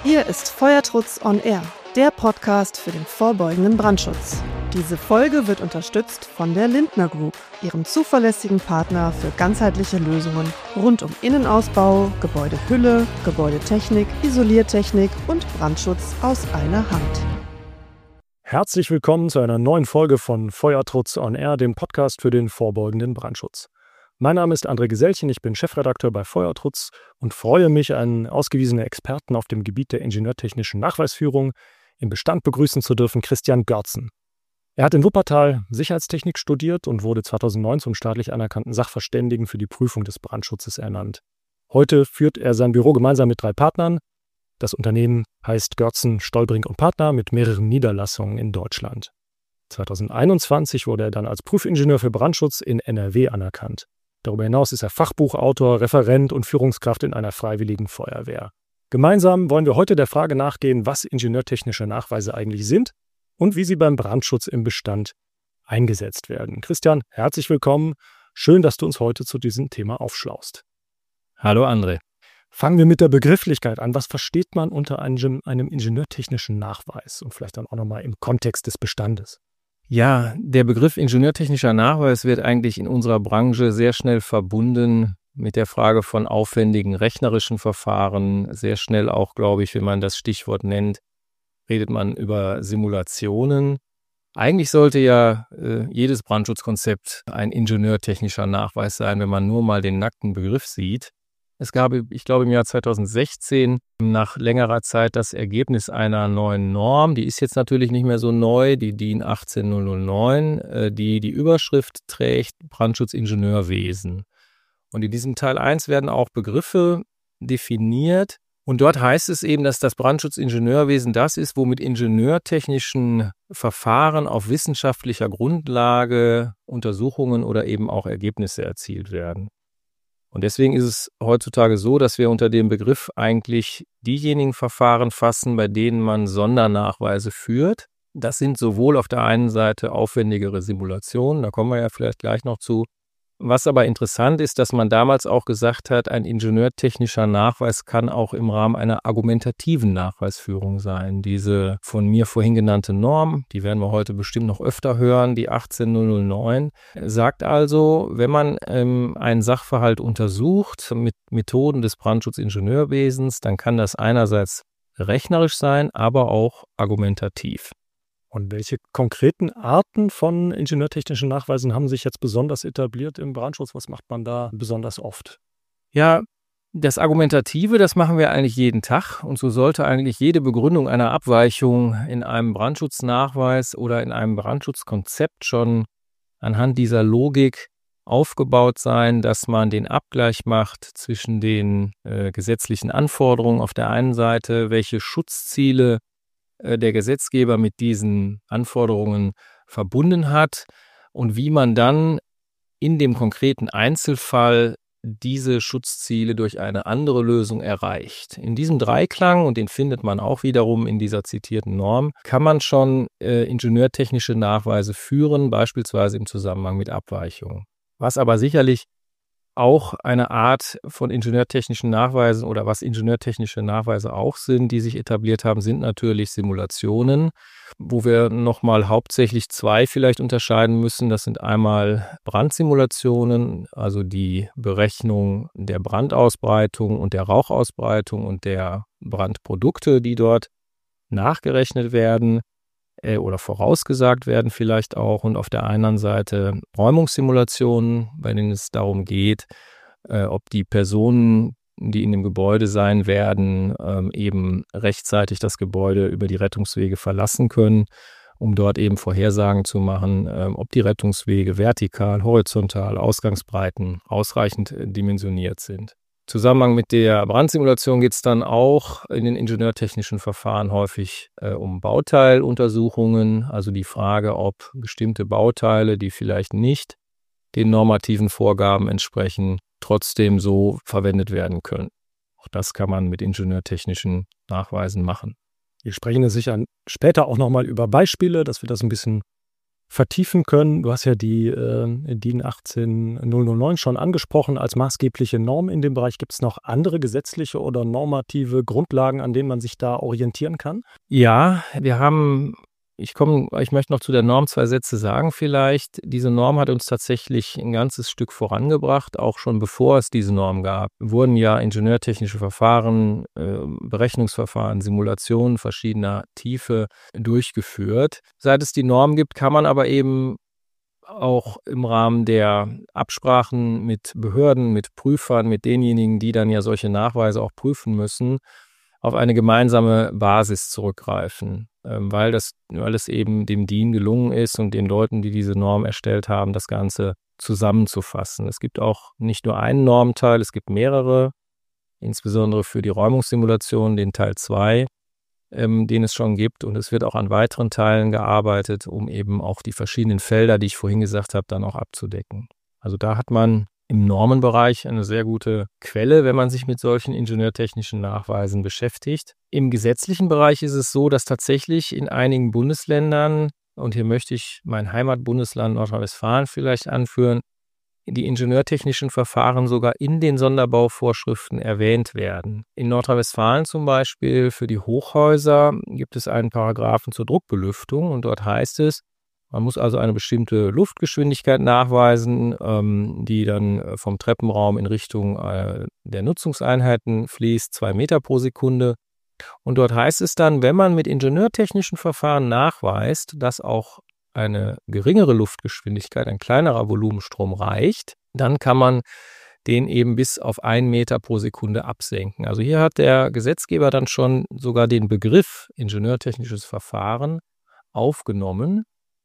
Hier ist Feuertrutz on Air, der Podcast für den vorbeugenden Brandschutz. Diese Folge wird unterstützt von der Lindner Group, ihrem zuverlässigen Partner für ganzheitliche Lösungen rund um Innenausbau, Gebäudehülle, Gebäudetechnik, Isoliertechnik und Brandschutz aus einer Hand. Herzlich willkommen zu einer neuen Folge von Feuertrutz on Air, dem Podcast für den vorbeugenden Brandschutz. Mein Name ist André Gesellchen, ich bin Chefredakteur bei Feuertrutz und freue mich, einen ausgewiesenen Experten auf dem Gebiet der ingenieurtechnischen Nachweisführung im Bestand begrüßen zu dürfen, Christian Görtzen. Er hat in Wuppertal Sicherheitstechnik studiert und wurde 2009 zum staatlich anerkannten Sachverständigen für die Prüfung des Brandschutzes ernannt. Heute führt er sein Büro gemeinsam mit 3 Partnern. Das Unternehmen heißt Görtzen, Stolbrink & Partner mit mehreren Niederlassungen in Deutschland. 2021 wurde er dann als Prüfingenieur für Brandschutz in NRW anerkannt. Darüber hinaus ist er Fachbuchautor, Referent und Führungskraft in einer freiwilligen Feuerwehr. Gemeinsam wollen wir heute der Frage nachgehen, was ingenieurtechnische Nachweise eigentlich sind und wie sie beim Brandschutz im Bestand eingesetzt werden. Christian, herzlich willkommen. Schön, dass du uns heute zu diesem Thema aufschlaust. Hallo André. Fangen wir mit der Begrifflichkeit an. Was versteht man unter einem ingenieurtechnischen Nachweis und vielleicht dann auch nochmal im Kontext des Bestandes? Ja, der Begriff ingenieurtechnischer Nachweis wird eigentlich in unserer Branche sehr schnell verbunden mit der Frage von aufwendigen rechnerischen Verfahren. Sehr schnell auch, glaube ich, wenn man das Stichwort nennt, redet man über Simulationen. Eigentlich sollte ja jedes Brandschutzkonzept ein ingenieurtechnischer Nachweis sein, wenn man nur mal den nackten Begriff sieht. Es gab, ich glaube, im Jahr 2016 nach längerer Zeit das Ergebnis einer neuen Norm. Die ist jetzt natürlich nicht mehr so neu, die DIN 18009, die die Überschrift trägt Brandschutzingenieurwesen. Und in diesem Teil 1 werden auch Begriffe definiert. Und dort heißt es eben, dass das Brandschutzingenieurwesen das ist, womit ingenieurtechnischen Verfahren auf wissenschaftlicher Grundlage Untersuchungen oder eben auch Ergebnisse erzielt werden. Und deswegen ist es heutzutage so, dass wir unter dem Begriff eigentlich diejenigen Verfahren fassen, bei denen man Sondernachweise führt. Das sind sowohl auf der einen Seite aufwendigere Simulationen, da kommen wir ja vielleicht gleich noch zu. Was aber interessant ist, dass man damals auch gesagt hat, ein ingenieurtechnischer Nachweis kann auch im Rahmen einer argumentativen Nachweisführung sein. Diese von mir vorhin genannte Norm, die werden wir heute bestimmt noch öfter hören, die 18009, sagt also, wenn man einen Sachverhalt untersucht mit Methoden des Brandschutzingenieurwesens, dann kann das einerseits rechnerisch sein, aber auch argumentativ. Und welche konkreten Arten von ingenieurtechnischen Nachweisen haben sich jetzt besonders etabliert im Brandschutz? Was macht man da besonders oft? Ja, das Argumentative, das machen wir eigentlich jeden Tag. Und so sollte eigentlich jede Begründung einer Abweichung in einem Brandschutznachweis oder in einem Brandschutzkonzept schon anhand dieser Logik aufgebaut sein, dass man den Abgleich macht zwischen den gesetzlichen Anforderungen auf der einen Seite, welche Schutzziele der Gesetzgeber mit diesen Anforderungen verbunden hat und wie man dann in dem konkreten Einzelfall diese Schutzziele durch eine andere Lösung erreicht. In diesem Dreiklang, und den findet man auch wiederum in dieser zitierten Norm, kann man schon ingenieurtechnische Nachweise führen, beispielsweise im Zusammenhang mit Abweichungen. Was aber sicherlich auch eine Art von ingenieurtechnischen Nachweisen oder was ingenieurtechnische Nachweise auch sind, die sich etabliert haben, sind natürlich Simulationen, wo wir nochmal hauptsächlich 2 vielleicht unterscheiden müssen. Das sind einmal Brandsimulationen, also die Berechnung der Brandausbreitung und der Rauchausbreitung und der Brandprodukte, die dort nachgerechnet werden oder vorausgesagt werden vielleicht auch, und auf der anderen Seite Räumungssimulationen, bei denen es darum geht, ob die Personen, die in dem Gebäude sein werden, eben rechtzeitig das Gebäude über die Rettungswege verlassen können, um dort eben Vorhersagen zu machen, ob die Rettungswege vertikal, horizontal, Ausgangsbreiten ausreichend dimensioniert sind. Im Zusammenhang mit der Brandsimulation geht es dann auch in den ingenieurtechnischen Verfahren häufig um Bauteiluntersuchungen, also die Frage, ob bestimmte Bauteile, die vielleicht nicht den normativen Vorgaben entsprechen, trotzdem so verwendet werden können. Auch das kann man mit ingenieurtechnischen Nachweisen machen. Wir sprechen sicher später auch nochmal über Beispiele, dass wir das ein bisschen vertiefen können. Du hast ja die DIN 18009 schon angesprochen als maßgebliche Norm in dem Bereich. Gibt es noch andere gesetzliche oder normative Grundlagen, an denen man sich da orientieren kann? Ja, ich möchte noch zu der Norm 2 Sätze sagen vielleicht. Diese Norm hat uns tatsächlich ein ganzes Stück vorangebracht, auch schon bevor es diese Norm gab. Wurden ja ingenieurtechnische Verfahren, Berechnungsverfahren, Simulationen verschiedener Tiefe durchgeführt. Seit es die Norm gibt, kann man aber eben auch im Rahmen der Absprachen mit Behörden, mit Prüfern, mit denjenigen, die dann ja solche Nachweise auch prüfen müssen, auf eine gemeinsame Basis zurückgreifen, weil es eben dem DIN gelungen ist und den Leuten, die diese Norm erstellt haben, das Ganze zusammenzufassen. Es gibt auch nicht nur einen Normenteil, es gibt mehrere, insbesondere für die Räumungssimulation, den Teil 2, den es schon gibt, und es wird auch an weiteren Teilen gearbeitet, um eben auch die verschiedenen Felder, die ich vorhin gesagt habe, dann auch abzudecken. Also da hat man im Normenbereich eine sehr gute Quelle, wenn man sich mit solchen ingenieurtechnischen Nachweisen beschäftigt. Im gesetzlichen Bereich ist es so, dass tatsächlich in einigen Bundesländern, und hier möchte ich mein Heimatbundesland Nordrhein-Westfalen vielleicht anführen, die ingenieurtechnischen Verfahren sogar in den Sonderbauvorschriften erwähnt werden. In Nordrhein-Westfalen zum Beispiel für die Hochhäuser gibt es einen Paragraphen zur Druckbelüftung, und dort heißt es, man muss also eine bestimmte Luftgeschwindigkeit nachweisen, die dann vom Treppenraum in Richtung der Nutzungseinheiten fließt, 2 Meter pro Sekunde. Und dort heißt es dann, wenn man mit ingenieurtechnischen Verfahren nachweist, dass auch eine geringere Luftgeschwindigkeit, ein kleinerer Volumenstrom reicht, dann kann man den eben bis auf 1 Meter pro Sekunde absenken. Also hier hat der Gesetzgeber dann schon sogar den Begriff ingenieurtechnisches Verfahren aufgenommen,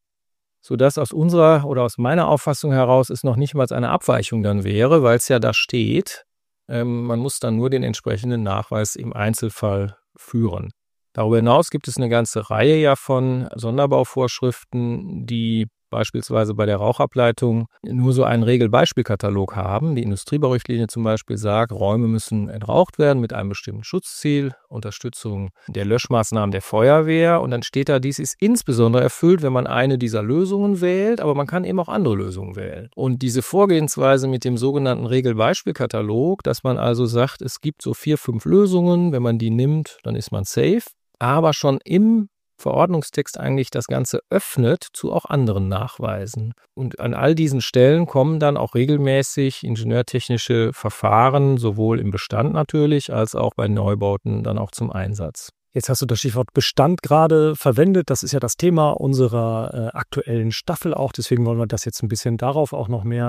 sodass aus meiner Auffassung heraus es noch nicht mal eine Abweichung dann wäre, weil es ja da steht, man muss dann nur den entsprechenden Nachweis im Einzelfall führen. Darüber hinaus gibt es eine ganze Reihe ja von Sonderbauvorschriften, die beispielsweise bei der Rauchableitung nur so einen Regelbeispielkatalog haben. Die Industriebaurichtlinie zum Beispiel sagt, Räume müssen entraucht werden mit einem bestimmten Schutzziel, Unterstützung der Löschmaßnahmen der Feuerwehr. Und dann steht da, dies ist insbesondere erfüllt, wenn man eine dieser Lösungen wählt, aber man kann eben auch andere Lösungen wählen. Und diese Vorgehensweise mit dem sogenannten Regelbeispielkatalog, dass man also sagt, es gibt so 4, 5 Lösungen, wenn man die nimmt, dann ist man safe, aber schon im Verordnungstext eigentlich das Ganze öffnet zu auch anderen Nachweisen. Und an all diesen Stellen kommen dann auch regelmäßig ingenieurtechnische Verfahren, sowohl im Bestand natürlich, als auch bei Neubauten dann auch zum Einsatz. Jetzt hast du das Stichwort Bestand gerade verwendet. Das ist ja das Thema unserer aktuellen Staffel auch. Deswegen wollen wir das jetzt ein bisschen darauf auch noch mehr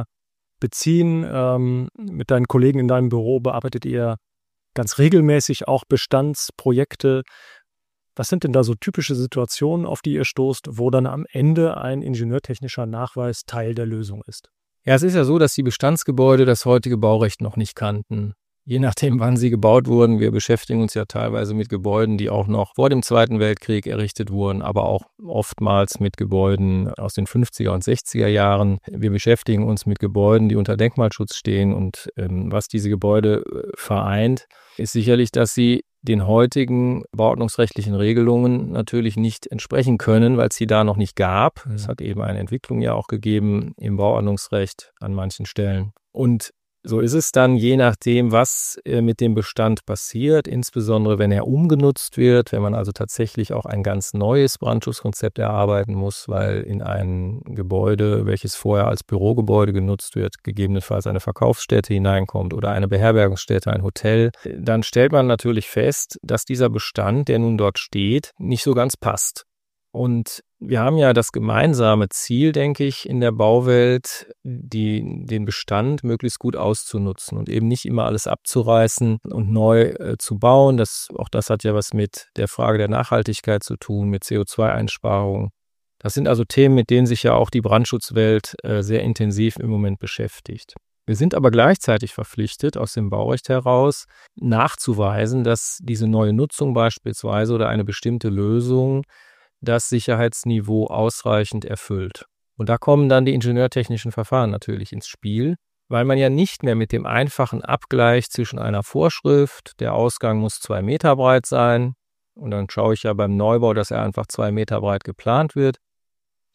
beziehen. Mit deinen Kollegen in deinem Büro bearbeitet ihr ganz regelmäßig auch Bestandsprojekte. Was sind denn da so typische Situationen, auf die ihr stoßt, wo dann am Ende ein ingenieurtechnischer Nachweis Teil der Lösung ist? Ja, es ist ja so, dass die Bestandsgebäude das heutige Baurecht noch nicht kannten. Je nachdem, wann sie gebaut wurden. Wir beschäftigen uns ja teilweise mit Gebäuden, die auch noch vor dem Zweiten Weltkrieg errichtet wurden, aber auch oftmals mit Gebäuden aus den 50er und 60er Jahren. Wir beschäftigen uns mit Gebäuden, die unter Denkmalschutz stehen. Und was diese Gebäude vereint, ist sicherlich, dass sie den heutigen bauordnungsrechtlichen Regelungen natürlich nicht entsprechen können, weil es sie da noch nicht gab. Es hat eben eine Entwicklung ja auch gegeben im Bauordnungsrecht an manchen Stellen. Und so ist es dann, je nachdem, was mit dem Bestand passiert, insbesondere wenn er umgenutzt wird, wenn man also tatsächlich auch ein ganz neues Brandschutzkonzept erarbeiten muss, weil in ein Gebäude, welches vorher als Bürogebäude genutzt wird, gegebenenfalls eine Verkaufsstätte hineinkommt oder eine Beherbergungsstätte, ein Hotel, dann stellt man natürlich fest, dass dieser Bestand, der nun dort steht, nicht so ganz passt. Und wir haben ja das gemeinsame Ziel, denke ich, in der Bauwelt, den Bestand möglichst gut auszunutzen und eben nicht immer alles abzureißen und neu zu bauen. Auch das hat ja was mit der Frage der Nachhaltigkeit zu tun, mit CO2-Einsparung. Das sind also Themen, mit denen sich ja auch die Brandschutzwelt sehr intensiv im Moment beschäftigt. Wir sind aber gleichzeitig verpflichtet, aus dem Baurecht heraus nachzuweisen, dass diese neue Nutzung beispielsweise oder eine bestimmte Lösung das Sicherheitsniveau ausreichend erfüllt. Und da kommen dann die ingenieurtechnischen Verfahren natürlich ins Spiel, weil man ja nicht mehr mit dem einfachen Abgleich zwischen einer Vorschrift, der Ausgang muss 2 Meter breit sein, und dann schaue ich ja beim Neubau, dass er einfach 2 Meter breit geplant wird,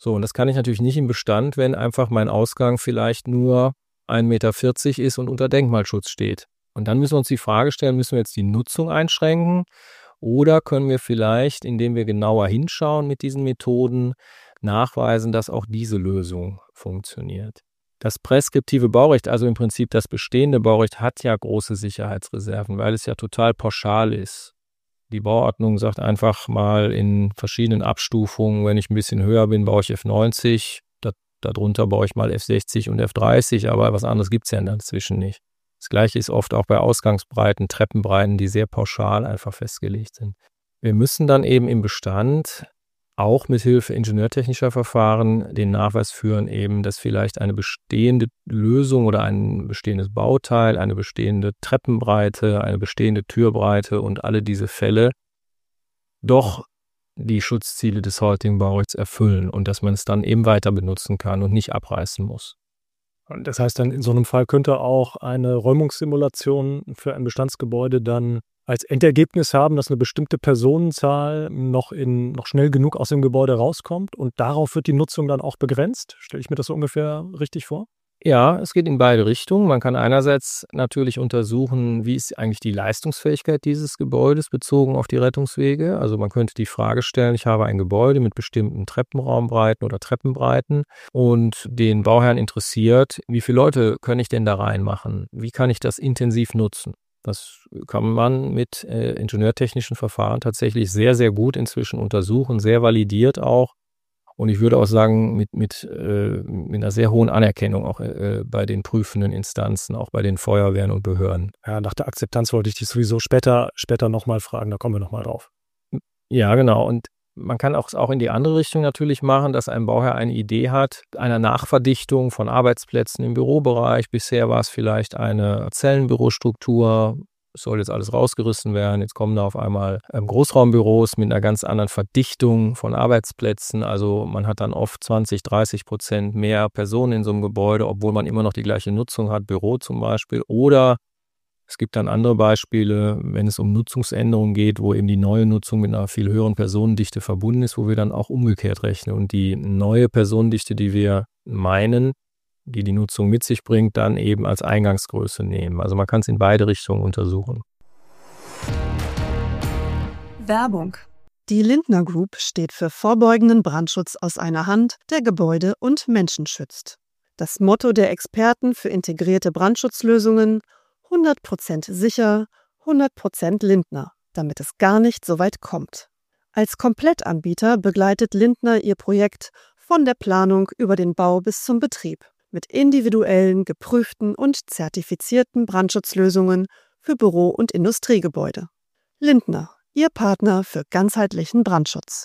So, und das kann ich natürlich nicht im Bestand, wenn einfach mein Ausgang vielleicht nur 1,40 Meter ist und unter Denkmalschutz steht. Und dann müssen wir uns die Frage stellen, müssen wir jetzt die Nutzung einschränken oder können wir vielleicht, indem wir genauer hinschauen mit diesen Methoden, nachweisen, dass auch diese Lösung funktioniert. Das präskriptive Baurecht, also im Prinzip das bestehende Baurecht, hat ja große Sicherheitsreserven, weil es ja total pauschal ist. Die Bauordnung sagt einfach mal in verschiedenen Abstufungen, wenn ich ein bisschen höher bin, baue ich F90, darunter baue ich mal F60 und F30, aber was anderes gibt es ja dazwischen nicht. Das Gleiche ist oft auch bei Ausgangsbreiten, Treppenbreiten, die sehr pauschal einfach festgelegt sind. Wir müssen dann eben im Bestand auch mit Hilfe ingenieurtechnischer Verfahren den Nachweis führen, eben, dass vielleicht eine bestehende Lösung oder ein bestehendes Bauteil, eine bestehende Treppenbreite, eine bestehende Türbreite und alle diese Fälle doch die Schutzziele des heutigen Baurechts erfüllen und dass man es dann eben weiter benutzen kann und nicht abreißen muss. Das heißt dann, in so einem Fall könnte auch eine Räumungssimulation für ein Bestandsgebäude dann als Endergebnis haben, dass eine bestimmte Personenzahl noch schnell genug aus dem Gebäude rauskommt und darauf wird die Nutzung dann auch begrenzt? Stelle ich mir das so ungefähr richtig vor? Ja, es geht in beide Richtungen. Man kann einerseits natürlich untersuchen, wie ist eigentlich die Leistungsfähigkeit dieses Gebäudes bezogen auf die Rettungswege. Also man könnte die Frage stellen, ich habe ein Gebäude mit bestimmten Treppenraumbreiten oder Treppenbreiten und den Bauherrn interessiert, wie viele Leute kann ich denn da reinmachen? Wie kann ich das intensiv nutzen? Das kann man mit ingenieurtechnischen Verfahren tatsächlich sehr, sehr gut inzwischen untersuchen, sehr validiert auch. Und ich würde auch sagen, mit einer sehr hohen Anerkennung auch bei den prüfenden Instanzen, auch bei den Feuerwehren und Behörden. Ja, nach der Akzeptanz wollte ich dich sowieso später nochmal fragen, da kommen wir nochmal drauf. Ja, genau. Und man kann auch in die andere Richtung natürlich machen, dass ein Bauherr eine Idee hat, einer Nachverdichtung von Arbeitsplätzen im Bürobereich. Bisher war es vielleicht eine Zellenbürostruktur. Es soll jetzt alles rausgerissen werden. Jetzt kommen da auf einmal Großraumbüros mit einer ganz anderen Verdichtung von Arbeitsplätzen. Also man hat dann oft 20-30% mehr Personen in so einem Gebäude, obwohl man immer noch die gleiche Nutzung hat, Büro zum Beispiel. Oder es gibt dann andere Beispiele, wenn es um Nutzungsänderungen geht, wo eben die neue Nutzung mit einer viel höheren Personendichte verbunden ist, wo wir dann auch umgekehrt rechnen und die neue Personendichte, die wir meinen, die Nutzung mit sich bringt, dann eben als Eingangsgröße nehmen. Also man kann es in beide Richtungen untersuchen. Werbung. Die Lindner Group steht für vorbeugenden Brandschutz aus einer Hand, der Gebäude und Menschen schützt. Das Motto der Experten für integrierte Brandschutzlösungen: 100% sicher, 100% Lindner, damit es gar nicht so weit kommt. Als Komplettanbieter begleitet Lindner ihr Projekt von der Planung über den Bau bis zum Betrieb mit individuellen, geprüften und zertifizierten Brandschutzlösungen für Büro- und Industriegebäude. Lindner, Ihr Partner für ganzheitlichen Brandschutz.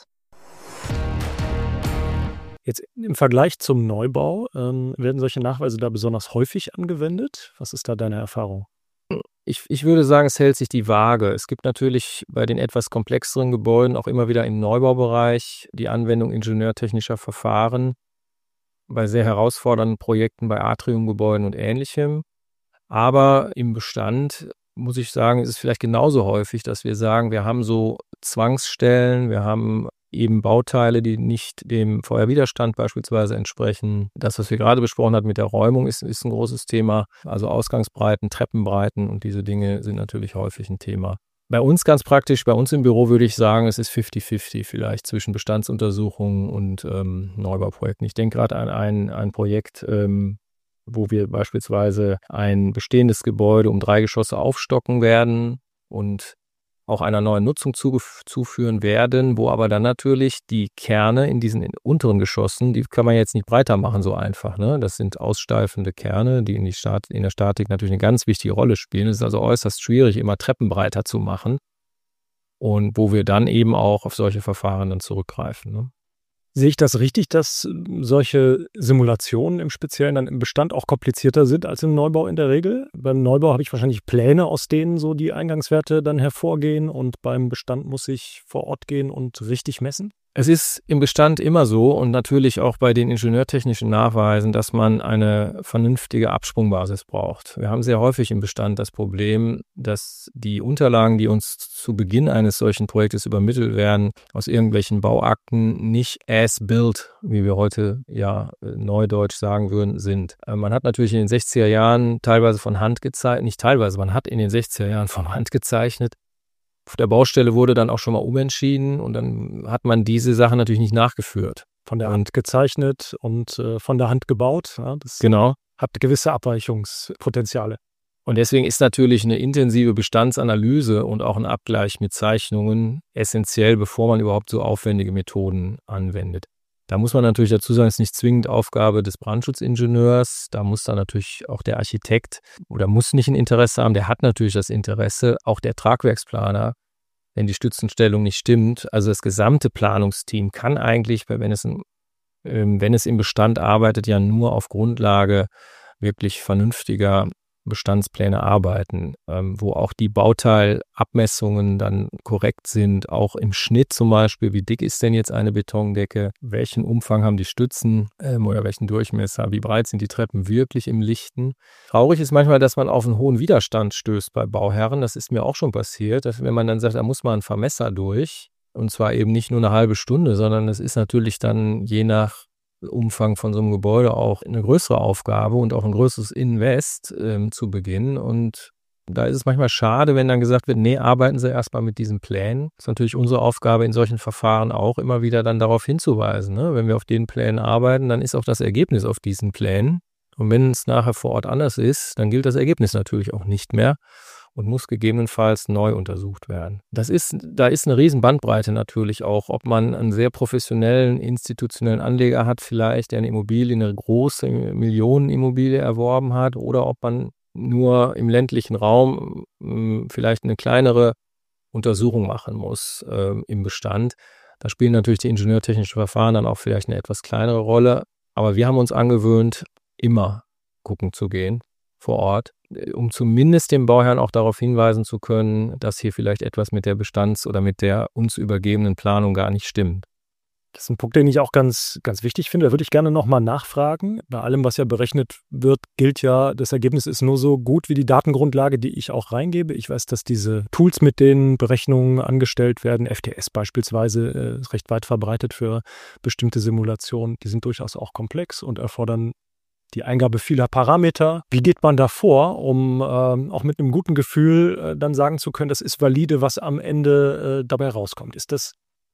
Jetzt im Vergleich zum Neubau, werden solche Nachweise da besonders häufig angewendet? Was ist da deine Erfahrung? Ich würde sagen, es hält sich die Waage. Es gibt natürlich bei den etwas komplexeren Gebäuden auch immer wieder im Neubaubereich die Anwendung ingenieurtechnischer Verfahren, bei sehr herausfordernden Projekten, bei Atriumgebäuden und Ähnlichem. Aber im Bestand, muss ich sagen, ist es vielleicht genauso häufig, dass wir sagen, wir haben so Zwangsstellen, wir haben eben Bauteile, die nicht dem Feuerwiderstand beispielsweise entsprechen. Das, was wir gerade besprochen haben mit der Räumung, ist ein großes Thema. Also Ausgangsbreiten, Treppenbreiten und diese Dinge sind natürlich häufig ein Thema. Bei uns ganz praktisch, bei uns im Büro würde ich sagen, es ist 50-50 vielleicht zwischen Bestandsuntersuchungen und Neubauprojekten. Ich denke gerade an ein Projekt, wo wir beispielsweise ein bestehendes Gebäude um 3 Geschosse aufstocken werden und auch einer neuen Nutzung zuführen werden, wo aber dann natürlich die Kerne in diesen unteren Geschossen, die kann man jetzt nicht breiter machen so einfach, ne? Das sind aussteifende Kerne, die in der Statik natürlich eine ganz wichtige Rolle spielen. Es ist also äußerst schwierig, immer Treppen breiter zu machen und wo wir dann eben auch auf solche Verfahren dann zurückgreifen, ne? Sehe ich das richtig, dass solche Simulationen im Speziellen dann im Bestand auch komplizierter sind als im Neubau in der Regel? Beim Neubau habe ich wahrscheinlich Pläne, aus denen so die Eingangswerte dann hervorgehen und beim Bestand muss ich vor Ort gehen und richtig messen? Es ist im Bestand immer so und natürlich auch bei den ingenieurtechnischen Nachweisen, dass man eine vernünftige Absprungbasis braucht. Wir haben sehr häufig im Bestand das Problem, dass die Unterlagen, die uns zu Beginn eines solchen Projektes übermittelt werden, aus irgendwelchen Bauakten nicht as built, wie wir heute ja neudeutsch sagen würden, sind. Man hat natürlich in den 60er Jahren teilweise von Hand gezeichnet, nicht teilweise, man hat in den 60er Jahren von Hand gezeichnet. Auf der Baustelle wurde dann auch schon mal umentschieden und dann hat man diese Sachen natürlich nicht nachgeführt. Von der Hand gezeichnet und von der Hand gebaut. Ja, das genau. Hat gewisse Abweichungspotenziale. Und deswegen ist natürlich eine intensive Bestandsanalyse und auch ein Abgleich mit Zeichnungen essentiell, bevor man überhaupt so aufwendige Methoden anwendet. Da muss man natürlich dazu sagen, es ist nicht zwingend Aufgabe des Brandschutzingenieurs. Da muss dann natürlich auch der Architekt oder muss nicht ein Interesse haben. Der hat natürlich das Interesse, auch der Tragwerksplaner, wenn die Stützenstellung nicht stimmt. Also das gesamte Planungsteam kann eigentlich, wenn es im Bestand arbeitet, ja nur auf Grundlage wirklich vernünftiger Bestandspläne arbeiten, wo auch die Bauteilabmessungen dann korrekt sind, auch im Schnitt zum Beispiel, wie dick ist denn jetzt eine Betondecke, welchen Umfang haben die Stützen oder welchen Durchmesser, wie breit sind die Treppen wirklich im Lichten. Traurig ist manchmal, dass man auf einen hohen Widerstand stößt bei Bauherren, das ist mir auch schon passiert, dass wenn man dann sagt, da muss man ein Vermesser durch, und zwar eben nicht nur eine halbe Stunde, sondern es ist natürlich dann je nach Umfang von so einem Gebäude auch eine größere Aufgabe und auch ein größeres Invest zu Beginn. Und da ist es manchmal schade, wenn dann gesagt wird, nee, arbeiten Sie erstmal mit diesen Plänen. Das ist natürlich unsere Aufgabe in solchen Verfahren auch immer wieder dann darauf hinzuweisen. Ne? Wenn wir auf den Plänen arbeiten, dann ist auch das Ergebnis auf diesen Plänen. Und wenn es nachher vor Ort anders ist, dann gilt das Ergebnis natürlich auch nicht mehr und muss gegebenenfalls neu untersucht werden. Da ist eine riesen Bandbreite natürlich auch, ob man einen sehr professionellen, institutionellen Anleger hat vielleicht, der eine große Millionenimmobilie erworben hat, oder ob man nur im ländlichen Raum vielleicht eine kleinere Untersuchung machen muss im Bestand. Da spielen natürlich die ingenieurtechnischen Verfahren dann auch vielleicht eine etwas kleinere Rolle. Aber wir haben uns angewöhnt, immer gucken zu gehen vor Ort, um zumindest dem Bauherrn auch darauf hinweisen zu können, dass hier vielleicht etwas mit der Bestands- oder mit der uns übergebenen Planung gar nicht stimmt. Das ist ein Punkt, den ich auch ganz, ganz wichtig finde. Da würde ich gerne nochmal nachfragen. Bei allem, was ja berechnet wird, gilt ja, das Ergebnis ist nur so gut wie die Datengrundlage, die ich auch reingebe. Ich weiß, dass diese Tools, mit denen Berechnungen angestellt werden, FTS beispielsweise, ist recht weit verbreitet für bestimmte Simulationen. Die sind durchaus auch komplex und erfordern die Eingabe vieler Parameter. Wie geht man da vor, um auch mit einem guten Gefühl dann sagen zu können, das ist valide, was am Ende dabei rauskommt? Ist das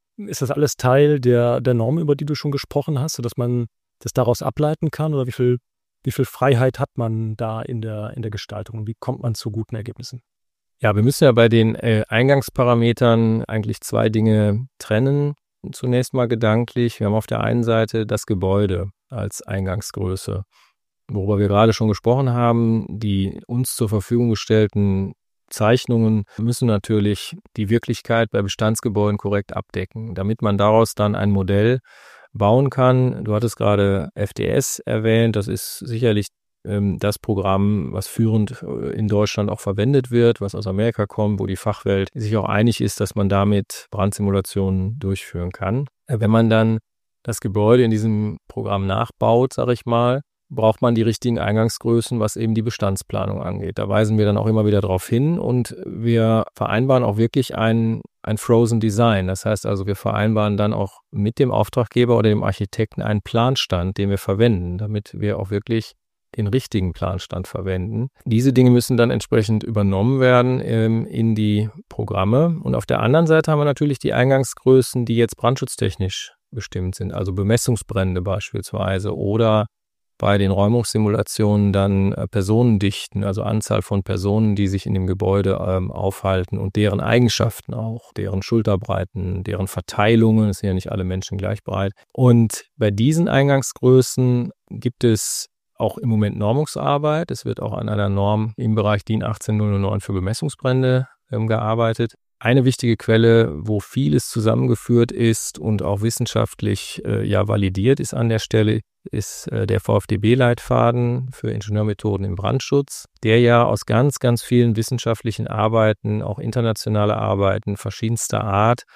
alles Teil der Norm, über die du schon gesprochen hast, sodass man das daraus ableiten kann? Oder wie viel Freiheit hat man da in der Gestaltung? Wie kommt man zu guten Ergebnissen? Ja, wir müssen ja bei den Eingangsparametern eigentlich zwei Dinge trennen. Zunächst mal gedanklich. Wir haben auf der einen Seite das Gebäude als Eingangsgröße, worüber wir gerade schon gesprochen haben. Die uns zur Verfügung gestellten Zeichnungen müssen natürlich die Wirklichkeit bei Bestandsgebäuden korrekt abdecken, damit man daraus dann ein Modell bauen kann. Du hattest gerade FTS erwähnt, das ist sicherlich das Programm, was führend in Deutschland auch verwendet wird, was aus Amerika kommt, wo die Fachwelt sich auch einig ist, dass man damit Brandsimulationen durchführen kann. Wenn man dann das Gebäude in diesem Programm nachbaut, sage ich mal, braucht man die richtigen Eingangsgrößen, was eben die Bestandsplanung angeht. Da weisen wir dann auch immer wieder darauf hin und wir vereinbaren auch wirklich ein Frozen Design. Das heißt also, wir vereinbaren dann auch mit dem Auftraggeber oder dem Architekten einen Planstand, den wir verwenden, damit wir auch wirklich den richtigen Planstand verwenden. Diese Dinge müssen dann entsprechend übernommen werden in die Programme. Und auf der anderen Seite haben wir natürlich die Eingangsgrößen, die jetzt brandschutztechnisch bestimmt sind, also Bemessungsbrände beispielsweise oder bei den Räumungssimulationen dann Personendichten, also Anzahl von Personen, die sich in dem Gebäude aufhalten und deren Eigenschaften auch, deren Schulterbreiten, deren Verteilungen, es sind ja nicht alle Menschen gleich breit. Und bei diesen Eingangsgrößen gibt es auch im Moment Normungsarbeit. Es wird auch an einer Norm im Bereich DIN 18009 für Bemessungsbrände gearbeitet. Eine wichtige Quelle, wo vieles zusammengeführt ist und auch wissenschaftlich validiert ist an der Stelle, ist der VfDB-Leitfaden für Ingenieurmethoden im Brandschutz, der ja aus ganz, ganz vielen wissenschaftlichen Arbeiten, auch internationale Arbeiten verschiedenster Art,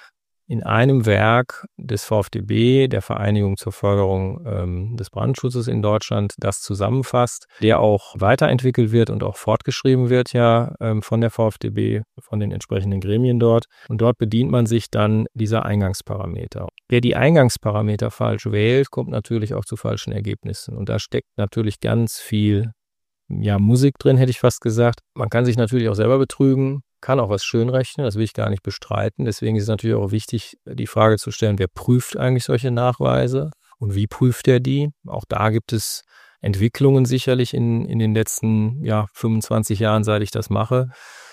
in einem Werk des VfDB, der Vereinigung zur Förderung des Brandschutzes in Deutschland, das zusammenfasst, der auch weiterentwickelt wird und auch fortgeschrieben wird von der VfDB, von den entsprechenden Gremien dort. Und dort bedient man sich dann dieser Eingangsparameter. Wer die Eingangsparameter falsch wählt, kommt natürlich auch zu falschen Ergebnissen. Und da steckt natürlich ganz viel Musik drin, hätte ich fast gesagt. Man kann sich natürlich auch selber betrügen, kann auch was schönrechnen, das will ich gar nicht bestreiten. Deswegen ist es natürlich auch wichtig, die Frage zu stellen, wer prüft eigentlich solche Nachweise und wie prüft er die? Auch da gibt es Entwicklungen sicherlich in den letzten 25 Jahren, seit ich das mache.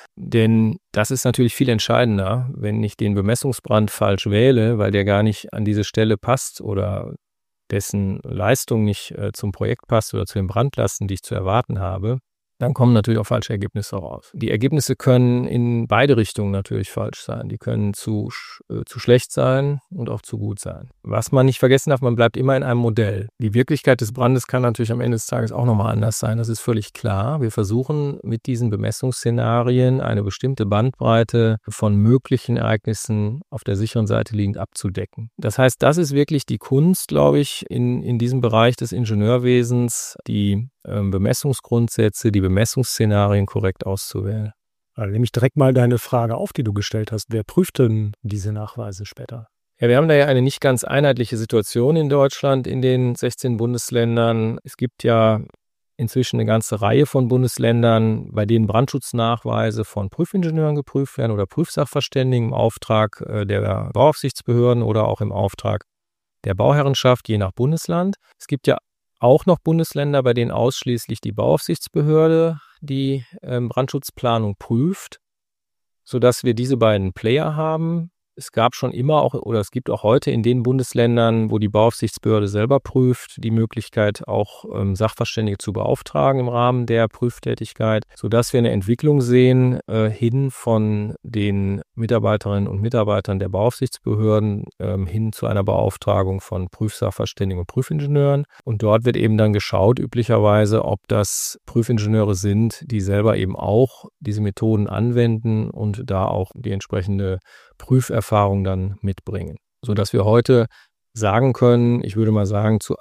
Denn das ist natürlich viel entscheidender, wenn ich den Bemessungsbrand falsch wähle, weil der gar nicht an diese Stelle passt oder dessen Leistung nicht zum Projekt passt oder zu den Brandlasten, die ich zu erwarten habe, dann kommen natürlich auch falsche Ergebnisse raus. Die Ergebnisse können in beide Richtungen natürlich falsch sein. Die können zu schlecht sein und auch zu gut sein. Was man nicht vergessen darf, man bleibt immer in einem Modell. Die Wirklichkeit des Brandes kann natürlich am Ende des Tages auch nochmal anders sein. Das ist völlig klar. Wir versuchen mit diesen Bemessungsszenarien eine bestimmte Bandbreite von möglichen Ereignissen auf der sicheren Seite liegend abzudecken. Das heißt, das ist wirklich die Kunst, glaube ich, in diesem Bereich des Ingenieurwesens, die Bemessungsgrundsätze, die Bemessungsszenarien korrekt auszuwählen. Also nehme ich direkt mal deine Frage auf, die du gestellt hast. Wer prüft denn diese Nachweise später? Ja, wir haben da ja eine nicht ganz einheitliche Situation in Deutschland in den 16 Bundesländern. Es gibt ja inzwischen eine ganze Reihe von Bundesländern, bei denen Brandschutznachweise von Prüfingenieuren geprüft werden oder Prüfsachverständigen im Auftrag der Bauaufsichtsbehörden oder auch im Auftrag der Bauherrenschaft, je nach Bundesland. Es gibt ja auch noch Bundesländer, bei denen ausschließlich die Bauaufsichtsbehörde die Brandschutzplanung prüft, sodass wir diese beiden Player haben. Es gab schon immer auch, oder es gibt auch heute in den Bundesländern, wo die Bauaufsichtsbehörde selber prüft, die Möglichkeit, auch Sachverständige zu beauftragen im Rahmen der Prüftätigkeit, sodass wir eine Entwicklung sehen hin von den Mitarbeiterinnen und Mitarbeitern der Bauaufsichtsbehörden hin zu einer Beauftragung von Prüfsachverständigen und Prüfingenieuren. Und dort wird eben dann geschaut, üblicherweise, ob das Prüfingenieure sind, die selber eben auch diese Methoden anwenden und da auch die entsprechende Prüferfahrung dann mitbringen, sodass wir heute sagen können, ich würde mal sagen, zu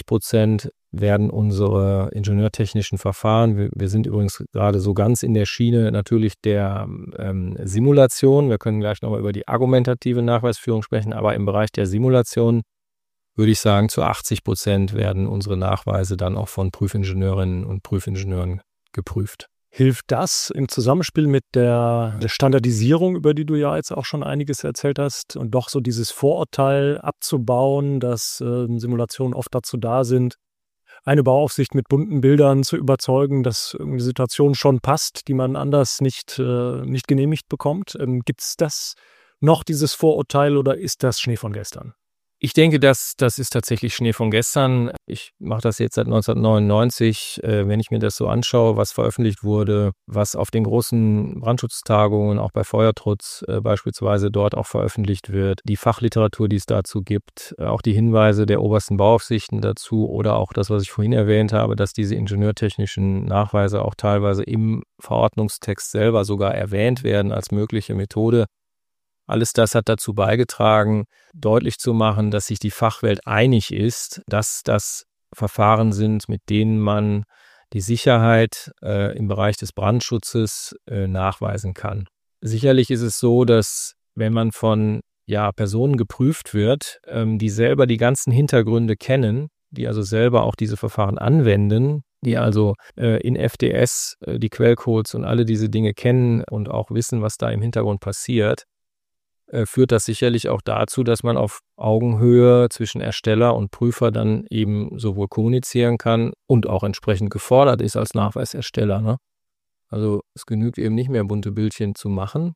80% werden unsere ingenieurtechnischen Verfahren, wir sind übrigens gerade so ganz in der Schiene natürlich der Simulation, wir können gleich nochmal über die argumentative Nachweisführung sprechen, aber im Bereich der Simulation würde ich sagen, zu 80% werden unsere Nachweise dann auch von Prüfingenieurinnen und Prüfingenieuren geprüft. Hilft das im Zusammenspiel mit der Standardisierung, über die du ja jetzt auch schon einiges erzählt hast, und doch so dieses Vorurteil abzubauen, dass Simulationen oft dazu da sind, eine Bauaufsicht mit bunten Bildern zu überzeugen, dass die Situation schon passt, die man anders nicht genehmigt bekommt? Gibt es das noch, dieses Vorurteil, oder ist das Schnee von gestern? Ich denke, das ist tatsächlich Schnee von gestern. Ich mache das jetzt seit 1999. Wenn ich mir das so anschaue, was veröffentlicht wurde, was auf den großen Brandschutztagungen, auch bei Feuertrutz beispielsweise dort auch veröffentlicht wird, die Fachliteratur, die es dazu gibt, auch die Hinweise der obersten Bauaufsichten dazu oder auch das, was ich vorhin erwähnt habe, dass diese ingenieurtechnischen Nachweise auch teilweise im Verordnungstext selber sogar erwähnt werden als mögliche Methode. Alles das hat dazu beigetragen, deutlich zu machen, dass sich die Fachwelt einig ist, dass das Verfahren sind, mit denen man die Sicherheit im Bereich des Brandschutzes nachweisen kann. Sicherlich ist es so, dass wenn man von Personen geprüft wird, die selber die ganzen Hintergründe kennen, die also selber auch diese Verfahren anwenden, die also in FDS die Quellcodes und alle diese Dinge kennen und auch wissen, was da im Hintergrund passiert, führt das sicherlich auch dazu, dass man auf Augenhöhe zwischen Ersteller und Prüfer dann eben sowohl kommunizieren kann und auch entsprechend gefordert ist als Nachweisersteller, ne? Also es genügt eben nicht mehr, bunte Bildchen zu machen.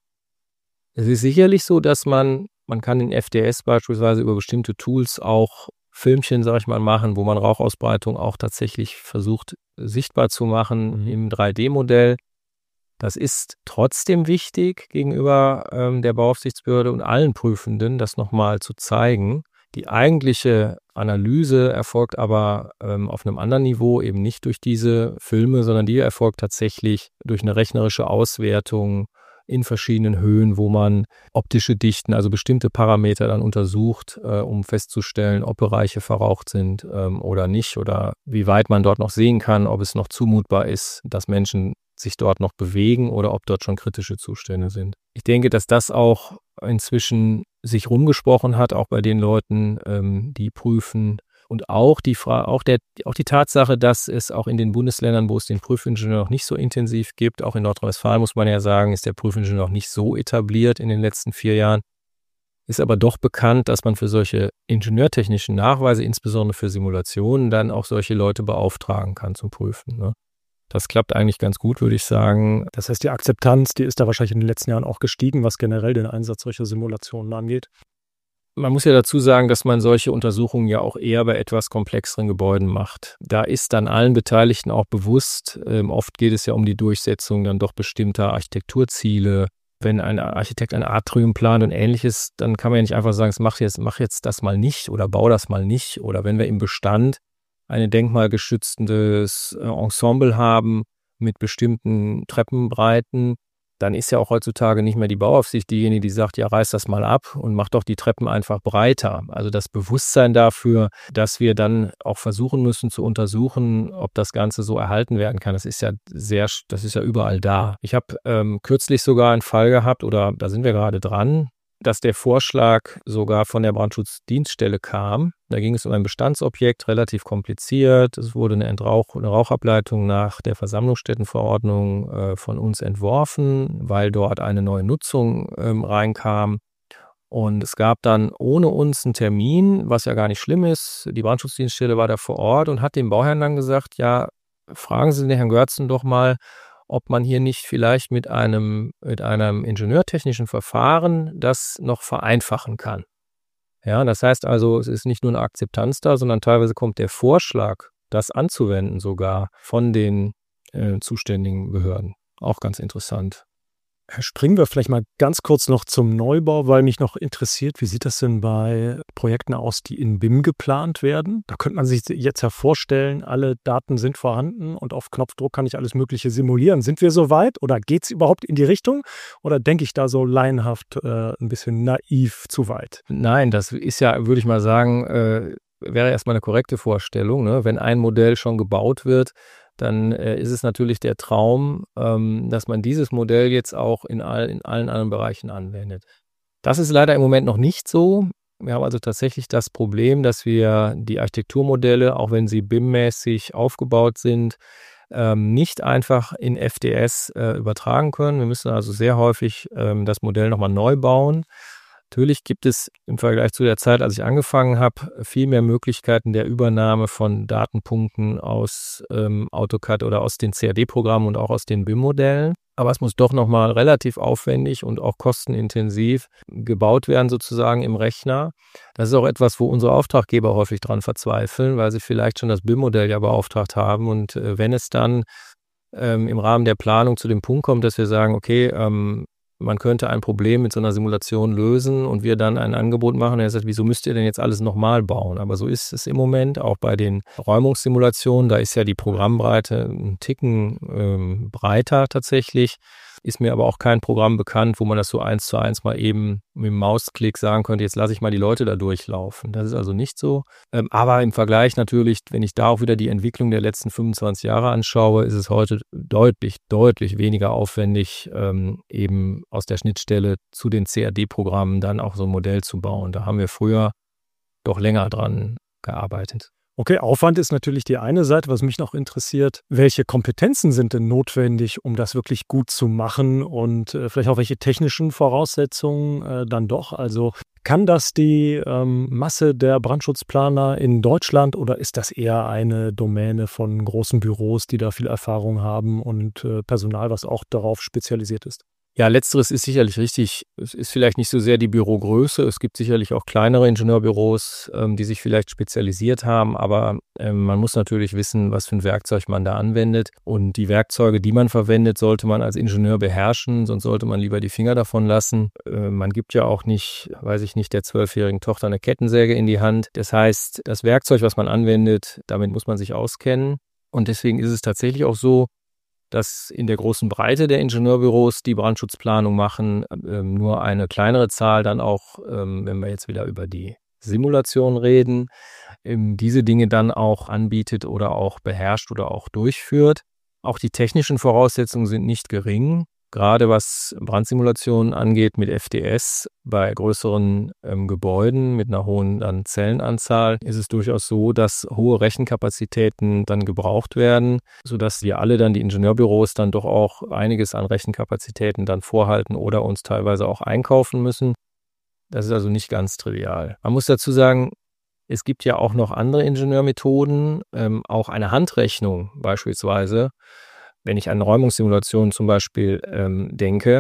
Es ist sicherlich so, dass man kann in FDS beispielsweise über bestimmte Tools auch Filmchen, sag ich mal, machen, wo man Rauchausbreitung auch tatsächlich versucht sichtbar zu machen im 3D-Modell. Das ist trotzdem wichtig gegenüber der Bauaufsichtsbehörde und allen Prüfenden, das nochmal zu zeigen. Die eigentliche Analyse erfolgt aber auf einem anderen Niveau, eben nicht durch diese Filme, sondern die erfolgt tatsächlich durch eine rechnerische Auswertung in verschiedenen Höhen, wo man optische Dichten, also bestimmte Parameter dann untersucht, um festzustellen, ob Bereiche verraucht sind oder nicht oder wie weit man dort noch sehen kann, ob es noch zumutbar ist, dass Menschen sich dort noch bewegen oder ob dort schon kritische Zustände sind. Ich denke, dass das auch inzwischen sich rumgesprochen hat, auch bei den Leuten, die prüfen. Und auch die Tatsache, dass es auch in den Bundesländern, wo es den Prüfingenieur noch nicht so intensiv gibt, auch in Nordrhein-Westfalen muss man ja sagen, ist der Prüfingenieur noch nicht so etabliert in den letzten 4 Jahren. Ist aber doch bekannt, dass man für solche ingenieurtechnischen Nachweise, insbesondere für Simulationen, dann auch solche Leute beauftragen kann zum Prüfen. Ne? Das klappt eigentlich ganz gut, würde ich sagen. Das heißt, die Akzeptanz, die ist da wahrscheinlich in den letzten Jahren auch gestiegen, was generell den Einsatz solcher Simulationen angeht. Man muss ja dazu sagen, dass man solche Untersuchungen ja auch eher bei etwas komplexeren Gebäuden macht. Da ist dann allen Beteiligten auch bewusst, oft geht es ja um die Durchsetzung dann doch bestimmter Architekturziele. Wenn ein Architekt ein Atrium plant und Ähnliches, dann kann man ja nicht einfach sagen, mach jetzt das mal nicht oder bau das mal nicht. Oder wenn wir im Bestand ein denkmalgeschütztes Ensemble haben mit bestimmten Treppenbreiten, dann ist ja auch heutzutage nicht mehr die Bauaufsicht diejenige, die sagt, ja, reiß das mal ab und mach doch die Treppen einfach breiter. Also das Bewusstsein dafür, dass wir dann auch versuchen müssen zu untersuchen, ob das Ganze so erhalten werden kann, das ist ja überall da. Ich habe kürzlich sogar einen Fall gehabt, oder da sind wir gerade dran, dass der Vorschlag sogar von der Brandschutzdienststelle kam. Da ging es um ein Bestandsobjekt, relativ kompliziert. Es wurde eine Rauchableitung nach der Versammlungsstättenverordnung von uns entworfen, weil dort eine neue Nutzung reinkam. Und es gab dann ohne uns einen Termin, was ja gar nicht schlimm ist. Die Brandschutzdienststelle war da vor Ort und hat dem Bauherrn dann gesagt, ja, fragen Sie den Herrn Görzen doch mal, ob man hier nicht vielleicht mit einem ingenieurtechnischen Verfahren das noch vereinfachen kann. Ja, das heißt also, es ist nicht nur eine Akzeptanz da, sondern teilweise kommt der Vorschlag, das anzuwenden sogar von den zuständigen Behörden. Auch ganz interessant. Springen wir vielleicht mal ganz kurz noch zum Neubau, weil mich noch interessiert, wie sieht das denn bei Projekten aus, die in BIM geplant werden? Da könnte man sich jetzt ja vorstellen, alle Daten sind vorhanden und auf Knopfdruck kann ich alles Mögliche simulieren. Sind wir so weit oder geht es überhaupt in die Richtung? Oder denke ich da so laienhaft ein bisschen naiv zu weit? Nein, das ist ja, würde ich mal sagen, wäre erstmal eine korrekte Vorstellung. Ne? Wenn ein Modell schon gebaut wird, dann ist es natürlich der Traum, dass man dieses Modell jetzt auch in allen anderen Bereichen anwendet. Das ist leider im Moment noch nicht so. Wir haben also tatsächlich das Problem, dass wir die Architekturmodelle, auch wenn sie BIM-mäßig aufgebaut sind, nicht einfach in FDS übertragen können. Wir müssen also sehr häufig das Modell nochmal neu bauen. Natürlich gibt es im Vergleich zu der Zeit, als ich angefangen habe, viel mehr Möglichkeiten der Übernahme von Datenpunkten aus AutoCAD oder aus den CAD-Programmen und auch aus den BIM-Modellen. Aber es muss doch nochmal relativ aufwendig und auch kostenintensiv gebaut werden sozusagen im Rechner. Das ist auch etwas, wo unsere Auftraggeber häufig dran verzweifeln, weil sie vielleicht schon das BIM-Modell ja beauftragt haben. Und wenn es dann im Rahmen der Planung zu dem Punkt kommt, dass wir sagen, okay, man könnte ein Problem mit so einer Simulation lösen und wir dann ein Angebot machen. Er sagt, wieso müsst ihr denn jetzt alles nochmal bauen? Aber so ist es im Moment, auch bei den Räumungssimulationen. Da ist ja die Programmbreite ein Ticken breiter tatsächlich. Ist mir aber auch kein Programm bekannt, wo man das so 1:1 mal eben mit dem Mausklick sagen könnte, jetzt lasse ich mal die Leute da durchlaufen. Das ist also nicht so. Aber im Vergleich natürlich, wenn ich da auch wieder die Entwicklung der letzten 25 Jahre anschaue, ist es heute deutlich weniger aufwendig, eben aus der Schnittstelle zu den CAD-Programmen dann auch so ein Modell zu bauen. Da haben wir früher doch länger dran gearbeitet. Okay, Aufwand ist natürlich die eine Seite. Was mich noch interessiert, welche Kompetenzen sind denn notwendig, um das wirklich gut zu machen und vielleicht auch welche technischen Voraussetzungen dann doch? Also kann das die Masse der Brandschutzplaner in Deutschland oder ist das eher eine Domäne von großen Büros, die da viel Erfahrung haben und Personal, was auch darauf spezialisiert ist? Ja, letzteres ist sicherlich richtig. Es ist vielleicht nicht so sehr die Bürogröße. Es gibt sicherlich auch kleinere Ingenieurbüros, die sich vielleicht spezialisiert haben. Aber man muss natürlich wissen, was für ein Werkzeug man da anwendet. Und die Werkzeuge, die man verwendet, sollte man als Ingenieur beherrschen. Sonst sollte man lieber die Finger davon lassen. Man gibt ja auch nicht, weiß ich nicht, der 12-jährigen Tochter eine Kettensäge in die Hand. Das heißt, das Werkzeug, was man anwendet, damit muss man sich auskennen. Und deswegen ist es tatsächlich auch so, dass in der großen Breite der Ingenieurbüros, die Brandschutzplanung machen, nur eine kleinere Zahl dann auch, wenn wir jetzt wieder über die Simulation reden, diese Dinge dann auch anbietet oder auch beherrscht oder auch durchführt. Auch die technischen Voraussetzungen sind nicht gering. Gerade was Brandsimulationen angeht mit FDS bei größeren Gebäuden mit einer hohen dann Zellenanzahl ist es durchaus so, dass hohe Rechenkapazitäten dann gebraucht werden, sodass wir alle dann die Ingenieurbüros dann doch auch einiges an Rechenkapazitäten dann vorhalten oder uns teilweise auch einkaufen müssen. Das ist also nicht ganz trivial. Man muss dazu sagen, es gibt ja auch noch andere Ingenieurmethoden, auch eine Handrechnung beispielsweise. Wenn ich an Räumungssimulationen zum Beispiel denke,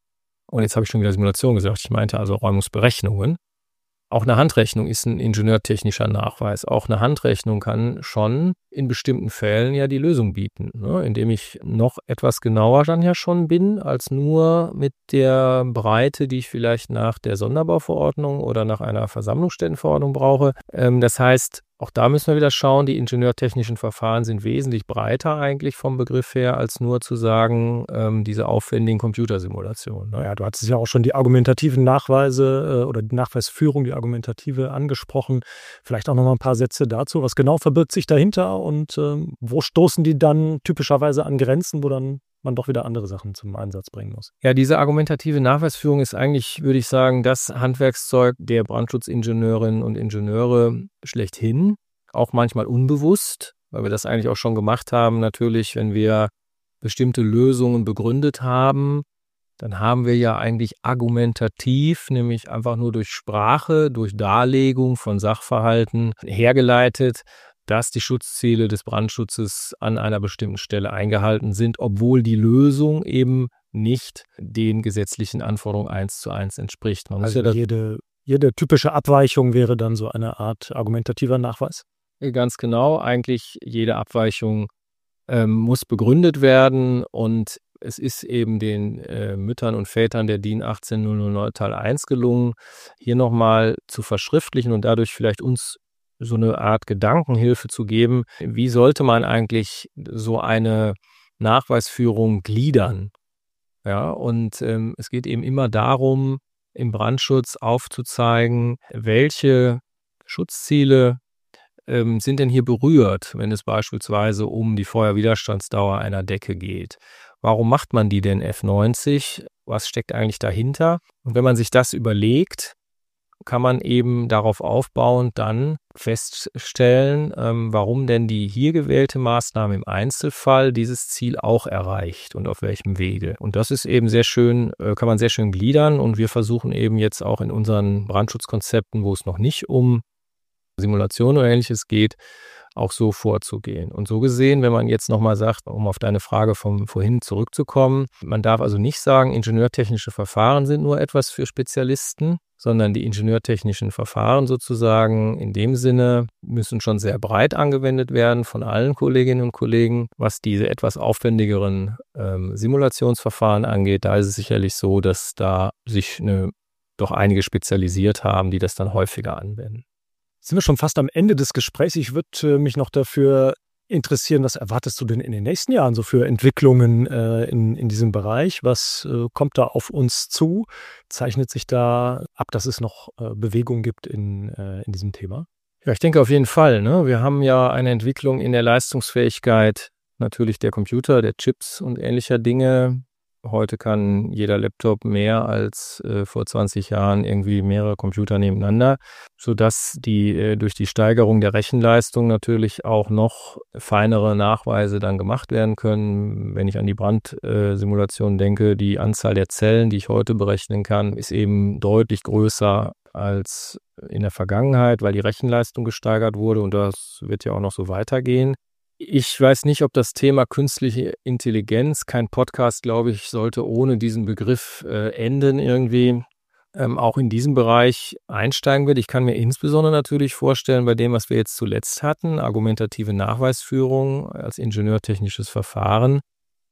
und jetzt habe ich schon wieder Simulation gesagt, ich meinte also Räumungsberechnungen, auch eine Handrechnung ist ein ingenieurtechnischer Nachweis. Auch eine Handrechnung kann schon in bestimmten Fällen ja die Lösung bieten, ne? Indem ich noch etwas genauer dann ja schon bin, als nur mit der Breite, die ich vielleicht nach der Sonderbauverordnung oder nach einer Versammlungsstättenverordnung brauche. Das heißt, auch da müssen wir wieder schauen, die ingenieurtechnischen Verfahren sind wesentlich breiter eigentlich vom Begriff her, als nur zu sagen, diese aufwendigen Computersimulationen. Ne? Ja, du hattest ja auch schon die argumentativen Nachweise oder die Nachweisführung, die argumentative angesprochen. Vielleicht auch noch mal ein paar Sätze dazu. Was genau verbirgt sich dahinter und wo stoßen die dann typischerweise an Grenzen, wo dann man doch wieder andere Sachen zum Einsatz bringen muss? Ja, diese argumentative Nachweisführung ist eigentlich, würde ich sagen, das Handwerkszeug der Brandschutzingenieurinnen und Ingenieure schlechthin, auch manchmal unbewusst, weil wir das eigentlich auch schon gemacht haben. Natürlich, wenn wir bestimmte Lösungen begründet haben, dann haben wir ja eigentlich argumentativ, nämlich einfach nur durch Sprache, durch Darlegung von Sachverhalten hergeleitet, dass die Schutzziele des Brandschutzes an einer bestimmten Stelle eingehalten sind, obwohl die Lösung eben nicht den gesetzlichen Anforderungen 1:1 entspricht. Man also jede typische Abweichung wäre dann so eine Art argumentativer Nachweis? Ganz genau, eigentlich jede Abweichung muss begründet werden und es ist eben den Müttern und Vätern der DIN 18009 Teil 1 gelungen, hier nochmal zu verschriftlichen und dadurch vielleicht uns so eine Art Gedankenhilfe zu geben, wie sollte man eigentlich so eine Nachweisführung gliedern? Ja, und es geht eben immer darum, im Brandschutz aufzuzeigen, welche Schutzziele sind denn hier berührt, wenn es beispielsweise um die Feuerwiderstandsdauer einer Decke geht. Warum macht man die denn F90? Was steckt eigentlich dahinter? Und wenn man sich das überlegt, kann man eben darauf aufbauend dann feststellen, warum denn die hier gewählte Maßnahme im Einzelfall dieses Ziel auch erreicht und auf welchem Wege. Und das ist eben sehr schön, kann man sehr schön gliedern und wir versuchen eben jetzt auch in unseren Brandschutzkonzepten, wo es noch nicht um Simulation oder Ähnliches geht, auch so vorzugehen. Und so gesehen, wenn man jetzt nochmal sagt, um auf deine Frage von vorhin zurückzukommen, man darf also nicht sagen, ingenieurtechnische Verfahren sind nur etwas für Spezialisten, sondern die ingenieurtechnischen Verfahren sozusagen in dem Sinne müssen schon sehr breit angewendet werden von allen Kolleginnen und Kollegen. Was diese etwas aufwendigeren Simulationsverfahren angeht, da ist es sicherlich so, dass da sich doch einige spezialisiert haben, die das dann häufiger anwenden. Sind wir schon fast am Ende des Gesprächs. Ich würde mich noch dafür interessieren, was erwartest du denn in den nächsten Jahren so für Entwicklungen in diesem Bereich? Was kommt da auf uns zu? Zeichnet sich da ab, dass es noch Bewegung gibt in diesem Thema? Ja, ich denke auf jeden Fall. Ne? Wir haben ja eine Entwicklung in der Leistungsfähigkeit natürlich der Computer, der Chips und ähnlicher Dinge. Heute kann jeder Laptop mehr als vor 20 Jahren irgendwie mehrere Computer nebeneinander, sodass durch die Steigerung der Rechenleistung natürlich auch noch feinere Nachweise dann gemacht werden können. Wenn ich an die Brandsimulation denke, die Anzahl der Zellen, die ich heute berechnen kann, ist eben deutlich größer als in der Vergangenheit, weil die Rechenleistung gesteigert wurde und das wird ja auch noch so weitergehen. Ich weiß nicht, ob das Thema künstliche Intelligenz, kein Podcast, glaube ich, sollte ohne diesen Begriff enden irgendwie, auch in diesem Bereich einsteigen wird. Ich kann mir insbesondere natürlich vorstellen, bei dem, was wir jetzt zuletzt hatten, argumentative Nachweisführung als ingenieurtechnisches Verfahren,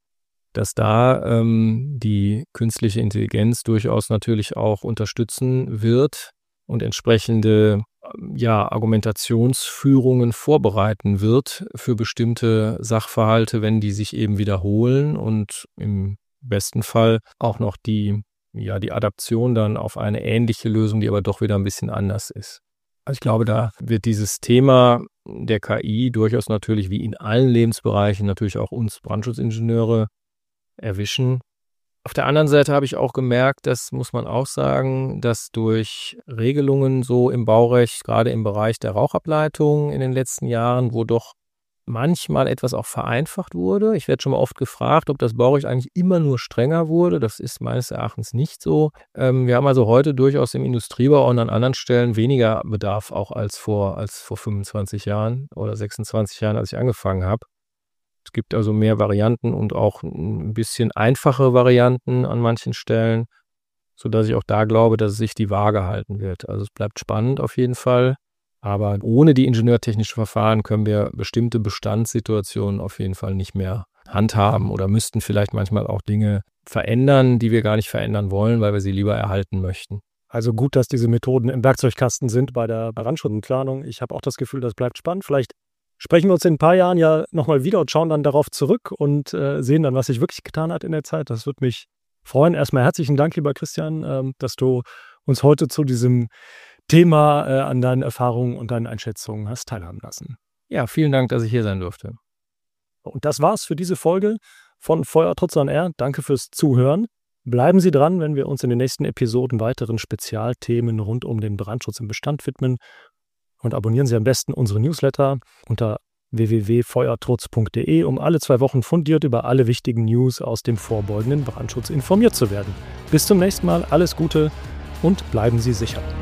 dass da die künstliche Intelligenz durchaus natürlich auch unterstützen wird und entsprechende Argumentationsführungen vorbereiten wird für bestimmte Sachverhalte, wenn die sich eben wiederholen und im besten Fall auch noch die Adaption dann auf eine ähnliche Lösung, die aber doch wieder ein bisschen anders ist. Also ich glaube, da wird dieses Thema der KI durchaus natürlich wie in allen Lebensbereichen natürlich auch uns Brandschutzingenieure erwischen. Auf der anderen Seite habe ich auch gemerkt, das muss man auch sagen, dass durch Regelungen so im Baurecht, gerade im Bereich der Rauchableitung in den letzten Jahren, wo doch manchmal etwas auch vereinfacht wurde. Ich werde schon mal oft gefragt, ob das Baurecht eigentlich immer nur strenger wurde. Das ist meines Erachtens nicht so. Wir haben also heute durchaus im Industriebau und an anderen Stellen weniger Bedarf auch als vor 25 Jahren oder 26 Jahren, als ich angefangen habe. Es gibt also mehr Varianten und auch ein bisschen einfache Varianten an manchen Stellen, sodass ich auch da glaube, dass es sich die Waage halten wird. Also es bleibt spannend auf jeden Fall, aber ohne die ingenieurtechnischen Verfahren können wir bestimmte Bestandssituationen auf jeden Fall nicht mehr handhaben oder müssten vielleicht manchmal auch Dinge verändern, die wir gar nicht verändern wollen, weil wir sie lieber erhalten möchten. Also gut, dass diese Methoden im Werkzeugkasten sind bei der Brandschutzplanung. Ich habe auch das Gefühl, das bleibt spannend. Vielleicht sprechen wir uns in ein paar Jahren ja nochmal wieder und schauen dann darauf zurück und sehen dann, was sich wirklich getan hat in der Zeit. Das würde mich freuen. Erstmal herzlichen Dank, lieber Christian, dass du uns heute zu diesem Thema an deinen Erfahrungen und deinen Einschätzungen hast teilhaben lassen. Ja, vielen Dank, dass ich hier sein durfte. Und das war's für diese Folge von Feuertrotz on Air. Danke fürs Zuhören. Bleiben Sie dran, wenn wir uns in den nächsten Episoden weiteren Spezialthemen rund um den Brandschutz im Bestand widmen. Und abonnieren Sie am besten unsere Newsletter unter www.feuertrutz.de, um alle 2 Wochen fundiert über alle wichtigen News aus dem vorbeugenden Brandschutz informiert zu werden. Bis zum nächsten Mal, alles Gute und bleiben Sie sicher.